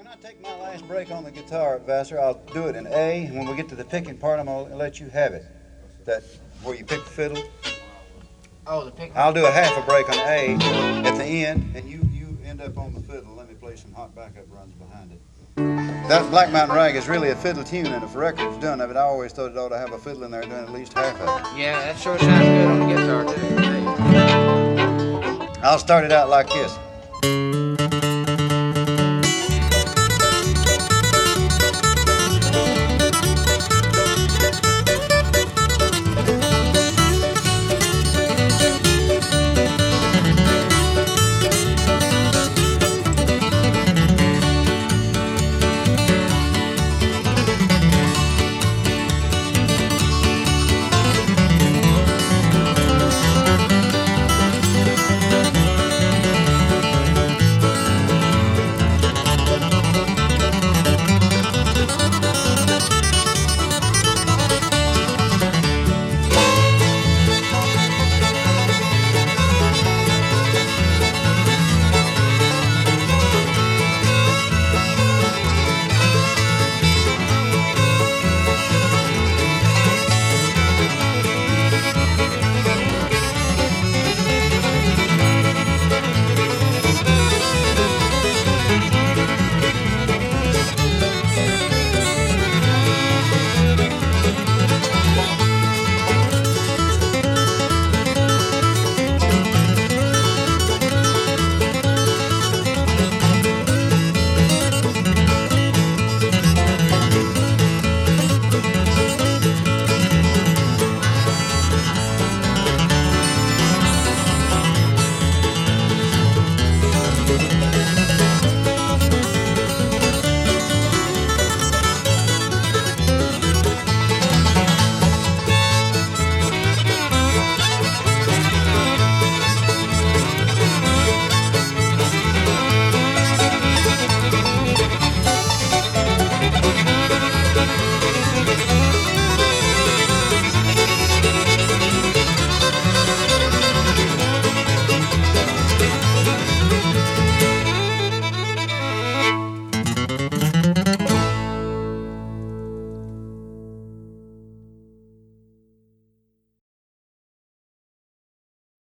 I take my last break on the guitar, Vassar, I'll do it in A, and when we get to the picking part, I'm going to let you have it. That where you pick the fiddle. Oh, the picking. I'll do a half a break on A at the end, and you end up on the fiddle. Let me play some hot backup runs behind it. That Black Mountain Rag is really a fiddle tune, and if a record's done of it, I always thought it ought to have a fiddle in there doing at least half of it. Yeah, that sure sounds good on the guitar, too. I'll start it out like this.